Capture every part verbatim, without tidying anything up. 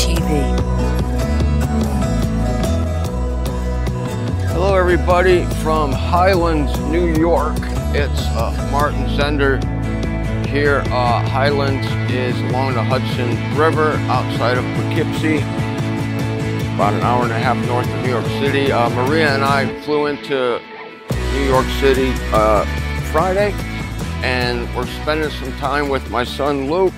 T V. Hello everybody from Highlands, New York. It's uh, Martin Zender here. Uh, Highlands is along the Hudson River outside of Poughkeepsie, about an hour and a half north of New York City. Uh, Maria and I flew into New York City uh, Friday, and we're spending some time with my son Luke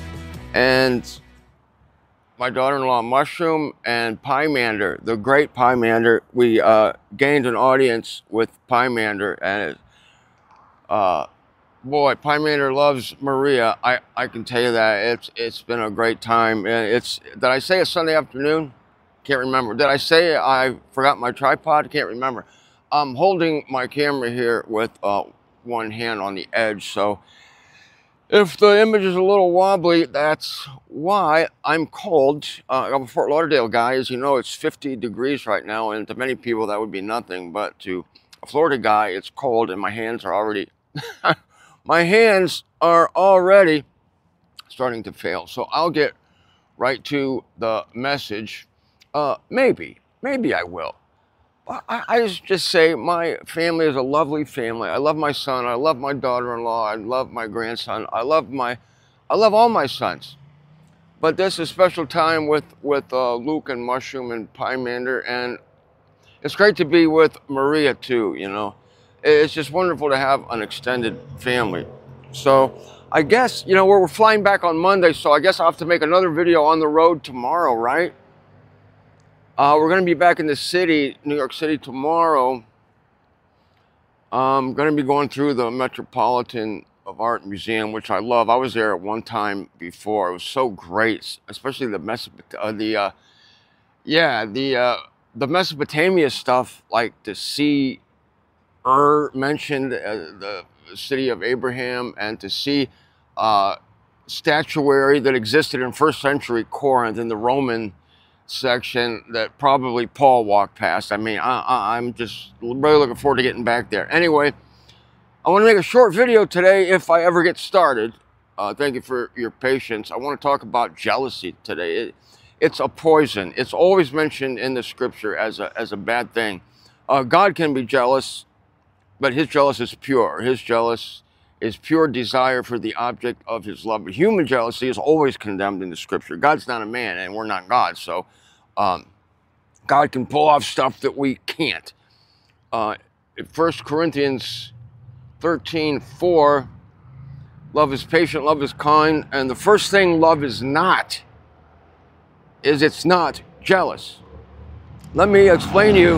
and my daughter-in-law Mushroom and Pymander, the great Pymander. We uh, gained an audience with Pymander, and it, uh, boy, Pymander loves Maria. I, I can tell you that. It's it's been a great time. And it's did I say a Sunday afternoon? Can't remember. Did I say I forgot my tripod? Can't remember. I'm holding my camera here with uh, one hand on the edge, so if the image is a little wobbly, that's why. I'm cold. Uh, I'm a Fort Lauderdale guy. As you know, it's fifty degrees right now, and to many people that would be nothing, but to a Florida guy, it's cold, and my hands are already, my hands are already starting to fail. So I'll get right to the message. Uh, maybe, maybe I will. I, I just say my family is a lovely family. I love my son. I love my daughter-in-law. I love my grandson. I love my, I love all my sons. But this is a special time with with uh, Luke and Mushroom and Pymander, and it's great to be with Maria too. You know, it's just wonderful to have an extended family. So I guess you know we're flying back on Monday, so I guess I'll have to make another video on the road tomorrow, right? Uh, we're going to be back in the city, New York City, tomorrow. I'm going to be going through the Metropolitan of Art Museum, which I love. I was there at one time before. It was so great, especially the Mesopot- uh, the uh, yeah, the uh, the Mesopotamia stuff, like to see Ur mentioned, uh, the city of Abraham, and to see uh, statuary that existed in first century Corinth in the Roman section that probably Paul walked past. I mean, I, I, I'm just really looking forward to getting back there. Anyway, I want to make a short video today if I ever get started. Uh, thank you for your patience. I want to talk about jealousy today. It, it's a poison. It's always mentioned in the scripture as a, as a bad thing. Uh, God can be jealous, but his jealous is pure. His jealous is pure desire for the object of his love. But human jealousy is always condemned in the scripture. God's not a man, and we're not God, so um, God can pull off stuff that we can't. Uh, in First Corinthians thirteen four, love is patient, love is kind, and the first thing love is not, is it's not jealous. Let me explain to you,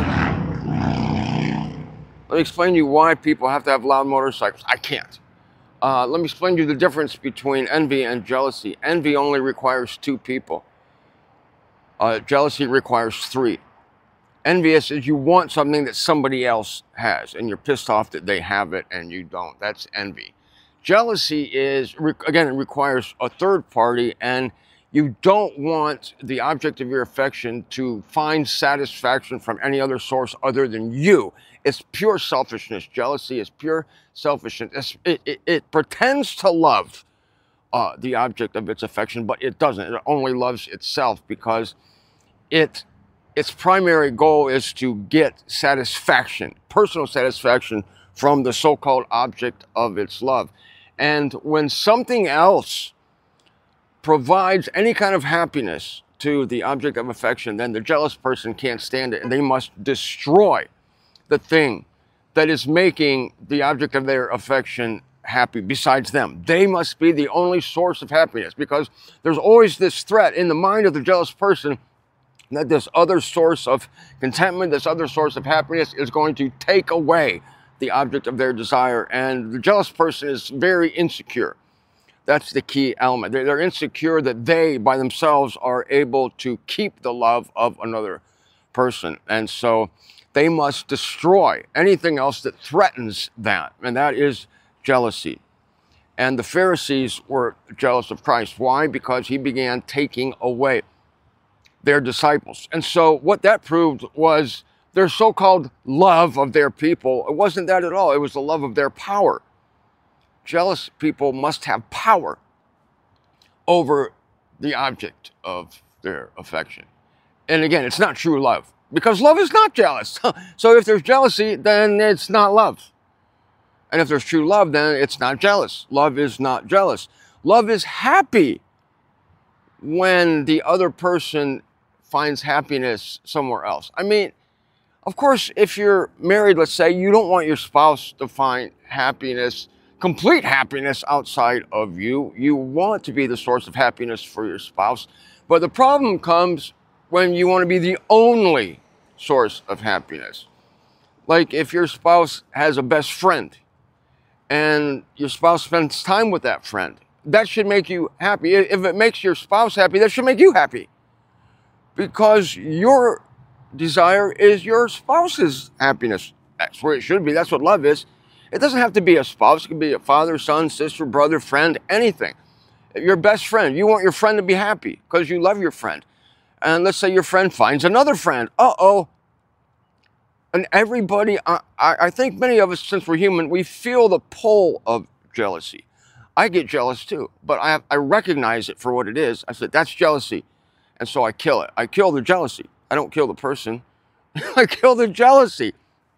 let me explain to you why people have to have loud motorcycles. I can't. Uh, let me explain to you the difference between envy and jealousy. Envy only requires two people. Uh, jealousy requires three. Envious is you want something that somebody else has, and you're pissed off that they have it and you don't. That's envy. Jealousy is, again, it requires a third party, and you don't want the object of your affection to find satisfaction from any other source other than you. It's pure selfishness. Jealousy is pure selfishness. It, it, it pretends to love uh, the object of its affection, but it doesn't. It only loves itself because it, its primary goal is to get satisfaction, personal satisfaction from the so-called object of its love. And when something else provides any kind of happiness to the object of affection, then the jealous person can't stand it, and they must destroy the thing that is making the object of their affection happy besides them. They must be the only source of happiness, because there's always this threat in the mind of the jealous person that this other source of contentment, this other source of happiness is going to take away the object of their desire. And the jealous person is very insecure. That's the key element. They're, they're insecure that they, by themselves, are able to keep the love of another person. And so they must destroy anything else that threatens that, and that is jealousy. And the Pharisees were jealous of Christ. Why? Because he began taking away their disciples. And so what that proved was their so-called love of their people. It wasn't that at all. It was the love of their power. Jealous people must have power over the object of their affection. And again, it's not true love, because love is not jealous. So if there's jealousy, then it's not love. And if there's true love, then it's not jealous. Love is not jealous. Love is happy when the other person finds happiness somewhere else. I mean, of course, if you're married, let's say, you don't want your spouse to find happiness, complete happiness outside of you. You want to be the source of happiness for your spouse. But the problem comes when you want to be the only source of happiness. Like if your spouse has a best friend and your spouse spends time with that friend, that should make you happy. If it makes your spouse happy, that should make you happy. Because your desire is your spouse's happiness. That's where it should be. That's what love is. It doesn't have to be a spouse. It can be a father, son, sister, brother, friend, anything. Your best friend, you want your friend to be happy because you love your friend. And let's say your friend finds another friend. Uh-oh. And everybody, I, I think many of us, since we're human, we feel the pull of jealousy. I get jealous too, but I, have, I recognize it for what it is. I said, that's jealousy. And so I kill it. I kill the jealousy. I don't kill the person. I kill the jealousy.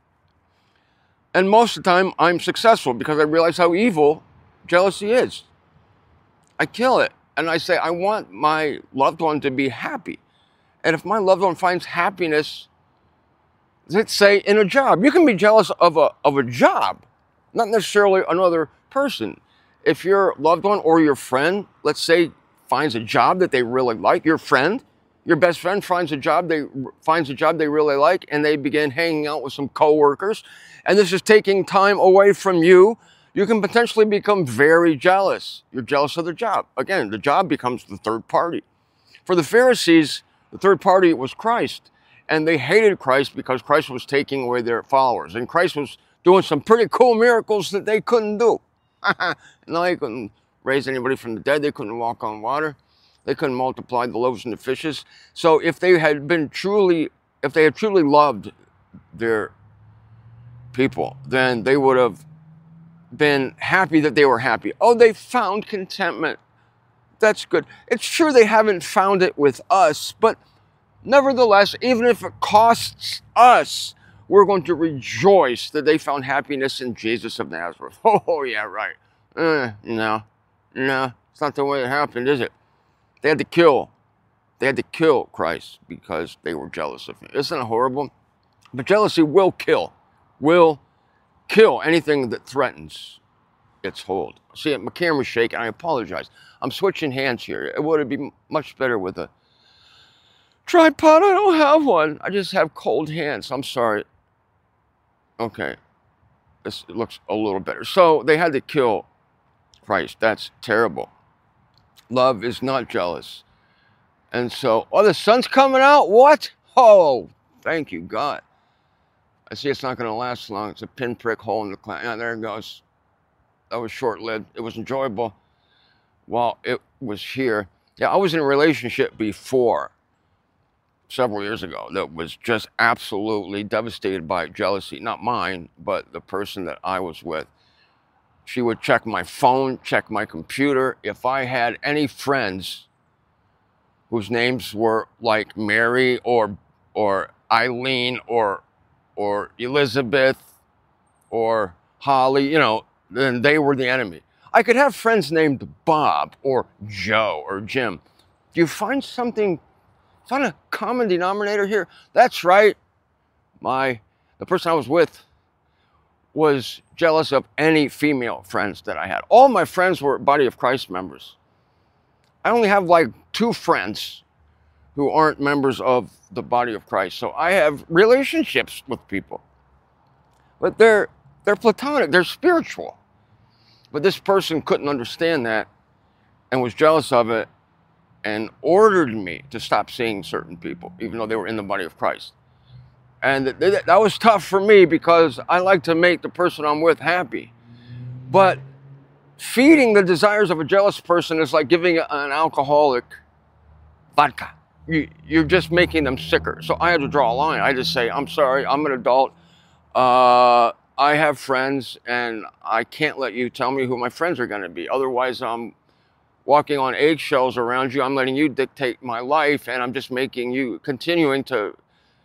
And most of the time, I'm successful because I realize how evil jealousy is. I kill it. And I say, I want my loved one to be happy. And if my loved one finds happiness, let's say in a job, you can be jealous of a, of a job, not necessarily another person. If your loved one or your friend, let's say, finds a job that they really like, your friend, your best friend finds a job they finds a job they really like, and they begin hanging out with some coworkers, and this is taking time away from you, you can potentially become very jealous. You're jealous of the job. Again, the job becomes the third party. For the Pharisees, the third party was Christ, and they hated Christ because Christ was taking away their followers, and Christ was doing some pretty cool miracles that they couldn't do. No, they couldn't raise anybody from the dead. They couldn't walk on water. They couldn't multiply the loaves and the fishes. So if they had been truly, if they had truly loved their people, then they would have been happy that they were happy. Oh, they found contentment. That's good. It's true they haven't found it with us, but nevertheless, even if it costs us, we're going to rejoice that they found happiness in Jesus of Nazareth. Oh, yeah, right. Uh, no, no, it's not the way it happened, is it? They had to kill. They had to kill Christ because they were jealous of him. Isn't it horrible? But jealousy will kill. Will kill anything that threatens its hold. See, my camera's shaking. I apologize. I'm switching hands here. It would be much better with a tripod. I don't have one. I just have cold hands. I'm sorry. Okay. This looks a little better. So they had to kill Christ. That's terrible. Love is not jealous. And so, oh, the sun's coming out? What? Oh, thank you, God. I see it's not going to last long. It's a pinprick hole in the cloud. Yeah, there it goes. That was short-lived. It was enjoyable while it was here. Yeah, I was in a relationship before, several years ago, that was just absolutely devastated by jealousy. Not mine, but the person that I was with. She would check my phone, check my computer. If I had any friends whose names were like Mary or or Eileen or or Elizabeth or Holly, you know, then they were the enemy. I could have friends named Bob or Joe or Jim. Do you find something, find a common denominator here? That's right. My the person I was with was jealous of any female friends that I had. All my friends were Body of Christ members. I only have like two friends who aren't members of the Body of Christ. So I have relationships with people. But they're they're platonic, they're spiritual. But this person couldn't understand that and was jealous of it and ordered me to stop seeing certain people, even though they were in the Body of Christ. And th th that was tough for me because I like to make the person I'm with happy. But feeding the desires of a jealous person is like giving an alcoholic vodka. You, you're just making them sicker. So I had to draw a line. I just say, I'm sorry, I'm an adult. Uh, I have friends, and I can't let you tell me who my friends are going to be. Otherwise, I'm walking on eggshells around you. I'm letting you dictate my life, and I'm just making you, continuing to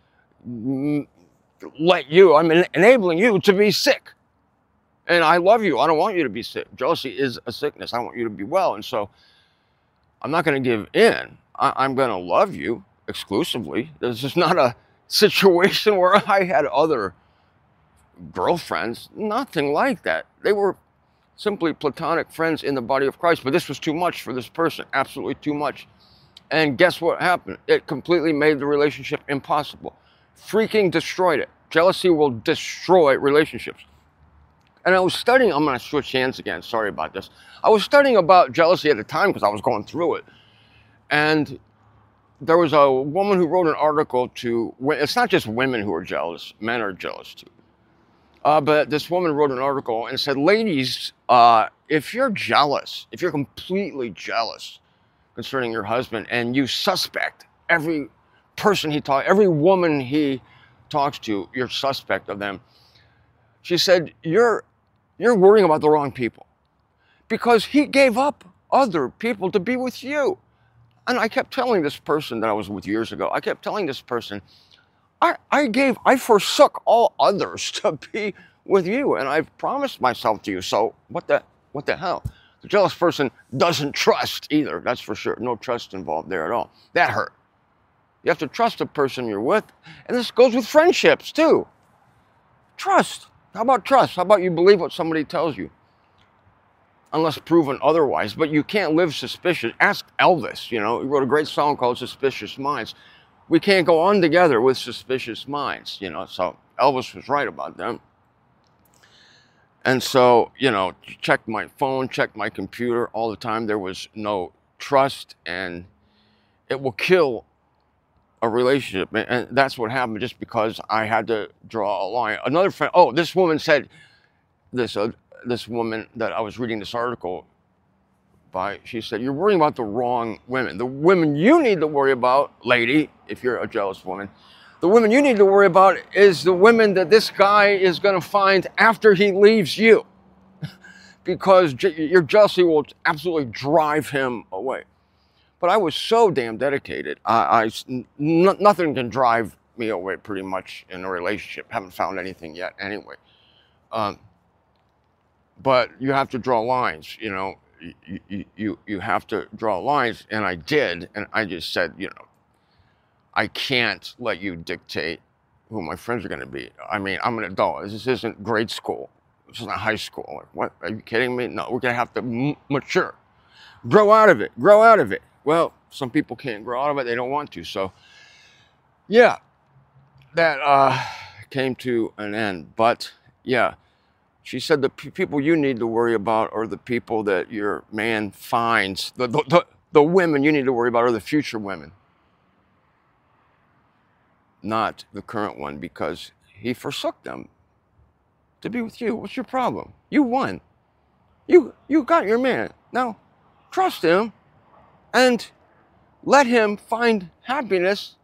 let you, I'm enabling you to be sick. And I love you. I don't want you to be sick. Jealousy is a sickness. I want you to be well. And so I'm not going to give in. I, I'm going to love you exclusively. This is not a situation where I had other girlfriends. Nothing like that. They were simply platonic friends in the body of Christ. But this was too much for this person. Absolutely too much. And guess what happened? It completely made the relationship impossible. Freaking destroyed it. Jealousy will destroy relationships. And I was studying, I'm going to switch hands again, sorry about this. I was studying about jealousy at the time because I was going through it. And there was a woman who wrote an article to, it's not just women who are jealous, men are jealous too. Uh, but this woman wrote an article and said, ladies, uh, if you're jealous, if you're completely jealous concerning your husband and you suspect every person he talks, every woman he talks to, you're suspect of them. She said, you're, you're worrying about the wrong people because he gave up other people to be with you. And I kept telling this person that I was with years ago, I kept telling this person, I, I gave, I forsook all others to be with you. And I've promised myself to you. So what the, what the hell? The jealous person doesn't trust either. That's for sure. No trust involved there at all. That hurt. You have to trust the person you're with. And this goes with friendships too. Trust. How about trust? How about you believe what somebody tells you? Unless proven otherwise. But you can't live suspicious. Ask Elvis, you know, he wrote a great song called Suspicious Minds. We can't go on together with suspicious minds, you know. So Elvis was right about them. And so, you know, check my phone, check my computer all the time. There was no trust, and it will kill a relationship. And that's what happened just because I had to draw a line. Another friend, oh, this woman said, this, uh, this woman that I was reading this article by, she said, you're worrying about the wrong women. The women you need to worry about, lady, if you're a jealous woman, the women you need to worry about is the women that this guy is going to find after he leaves you. Because your jealousy will absolutely drive him away. But I was so damn dedicated. I, I n nothing can drive me away pretty much in a relationship. Haven't found anything yet anyway. Um, but you have to draw lines, you know. You, you, you, you have to draw lines, and I did. And I just said, you know, I can't let you dictate who my friends are going to be. I mean, I'm an adult. This isn't grade school. This isn't high school. Like, what? Are you kidding me? No, we're going to have to m mature. Grow out of it. Grow out of it. Well, some people can't grow out of it. They don't want to. So, yeah, that uh, came to an end. But, yeah, she said the p people you need to worry about are the people that your man finds. The, the, the, the women you need to worry about are the future women, not the current one, because he forsook them to be with you. What's your problem? You won. You, you got your man. Now, trust him. And let him find happiness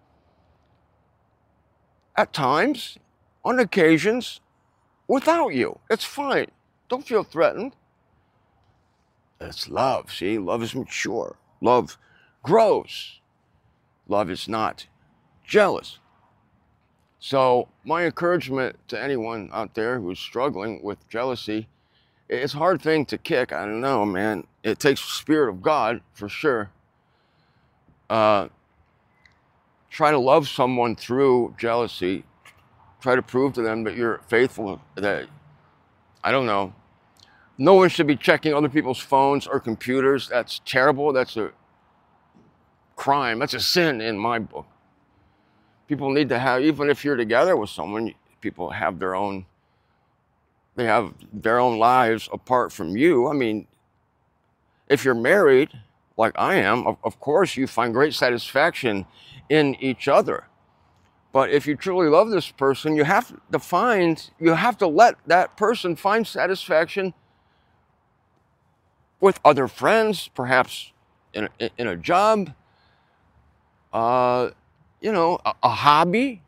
at times, on occasions, without you. It's fine. Don't feel threatened. It's love, see? Love is mature. Love grows. Love is not jealous. So my encouragement to anyone out there who's struggling with jealousy, it's a hard thing to kick. I don't know, man. It takes the Spirit of God, for sure. Uh, try to love someone through jealousy. Try to prove to them that you're faithful, that, I don't know, no one should be checking other people's phones or computers. That's terrible. That's a crime. That's a sin in my book. People need to have, even if you're together with someone, people have their own, they have their own lives apart from you. I mean, if you're married, like I am, of, of course you find great satisfaction in each other. But if you truly love this person, you have to find, you have to let that person find satisfaction with other friends, perhaps in a, in a job, uh, you know, a, a hobby.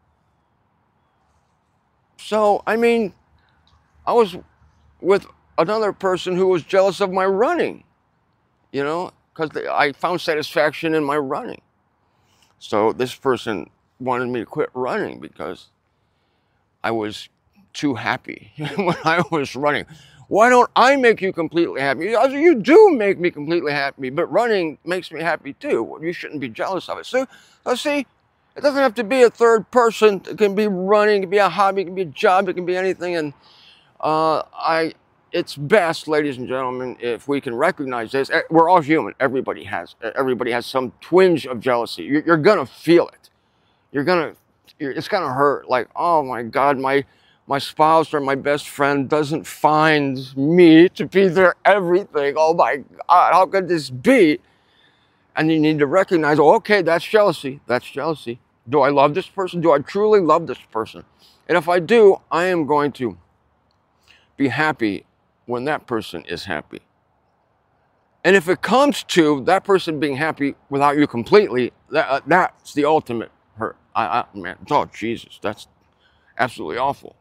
So, I mean, I was with another person who was jealous of my running. you know, because I found satisfaction in my running. So this person wanted me to quit running because I was too happy when I was running. Why don't I make you completely happy? You do make me completely happy, but running makes me happy too. You shouldn't be jealous of it. So, let's see, it doesn't have to be a third person. It can be running, it can be a hobby, it can be a job, it can be anything. And uh, I, it's best, ladies and gentlemen, if we can recognize this. We're all human. Everybody has. Everybody has some twinge of jealousy. You're, you're gonna feel it. You're gonna. You're, it's gonna hurt. Like, oh my God, my. My spouse or my best friend doesn't find me to be their everything. Oh my God, how could this be? And you need to recognize, oh, okay, that's jealousy. That's jealousy. Do I love this person? Do I truly love this person? And if I do, I am going to be happy when that person is happy. And if it comes to that person being happy without you completely, that, uh, that's the ultimate hurt. I, I, man, oh, Jesus, that's absolutely awful.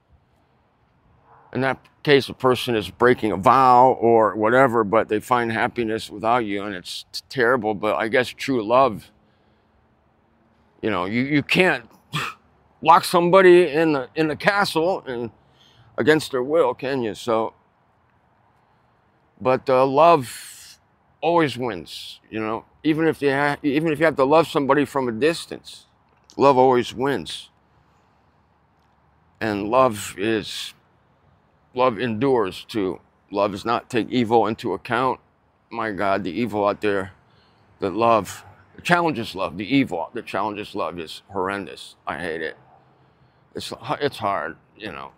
In that case, a person is breaking a vow or whatever, but they find happiness without you, and it's terrible. But I guess true love, you know, you, you can't lock somebody in the in the castle and against their will, can you? So, but uh, love always wins. You know, even if you ha- even if you have to love somebody from a distance, love always wins. And love is. Love endures too. Love does not take evil into account. My God, the evil out there that love, the challenges love, the evil that challenges love is horrendous. I hate it. It's, it's hard, you know.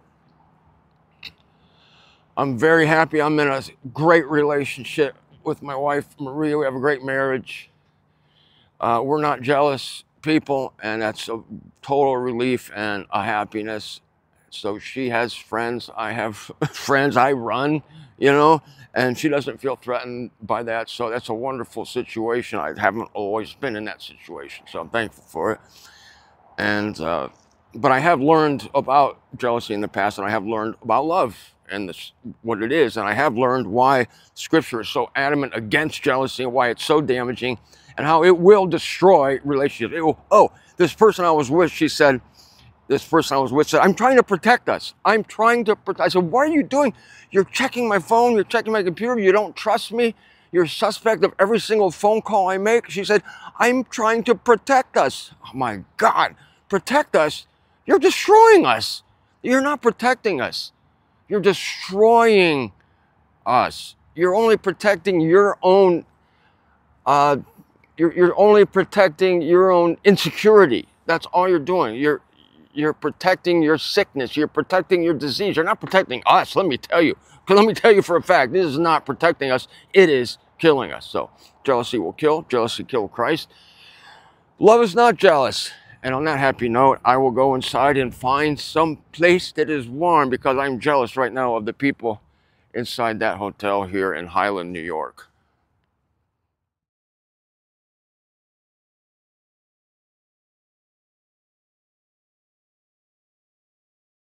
I'm very happy. I'm in a great relationship with my wife, Maria. We have a great marriage. Uh, we're not jealous people, and that's a total relief and a happiness. So she has friends, I have friends, I run, you know, and she doesn't feel threatened by that. So that's a wonderful situation. I haven't always been in that situation, so I'm thankful for it. And, uh, but I have learned about jealousy in the past, and I have learned about love and this, what it is. And I have learned why Scripture is so adamant against jealousy and why it's so damaging and how it will destroy relationships. It will, oh, this person I was with, she said, This person I was with said, I'm trying to protect us. I'm trying to protect. I said, what are you doing? You're checking my phone. You're checking my computer. You don't trust me. You're suspect of every single phone call I make. She said, I'm trying to protect us. Oh my God, protect us? You're destroying us. You're not protecting us. You're destroying us. You're only protecting your own, uh, you're, you're only protecting your own insecurity. That's all you're doing. You're, You're protecting your sickness. You're protecting your disease. You're not protecting us, let me tell you. Let me tell you for a fact, this is not protecting us. It is killing us. So jealousy will kill. Jealousy killed Christ. Love is not jealous. And on that happy note, I will go inside and find some place that is warm because I'm jealous right now of the people inside that hotel here in Highland, New York.